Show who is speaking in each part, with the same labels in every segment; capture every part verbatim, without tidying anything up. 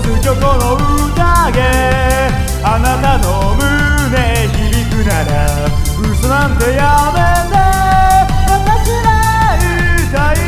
Speaker 1: つ曲の宴、あなたの胸響くなら嘘なんてやめて私は歌い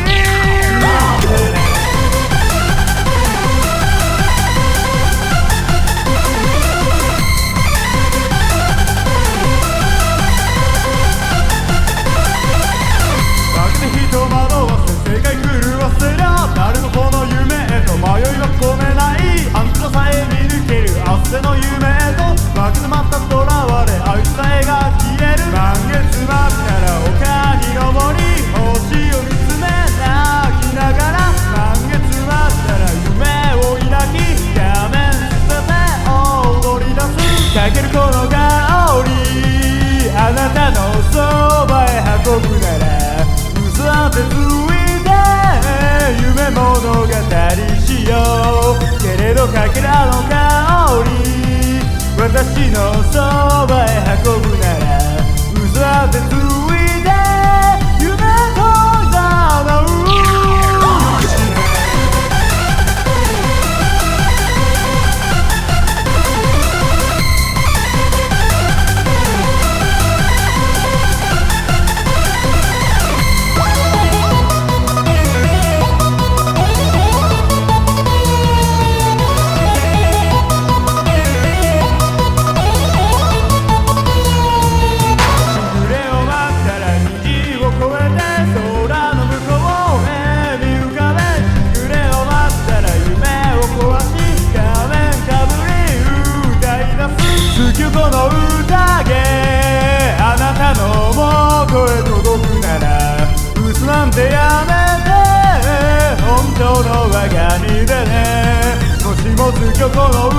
Speaker 1: 負けて人惑わせ世界狂わせりゃ誰もこの夢へと迷いは込めない半黒さえ見抜ける明日の夢へと負けてまったとらわれあいつさえが消える満月待ったら丘に登り星を見つめ泣きながら満月待ったら夢を抱き画面捨てて踊り出すかけるこの香りあなたのそばへ運ぶなら嘘なんてついて夢物語しようけれどかけらの香り私のそばへ運ぶなら嘘なんてついて夢とざうこの宴あなたの元へ届くなら嘘なんてやめて本当の我が身でねもしもつきょこの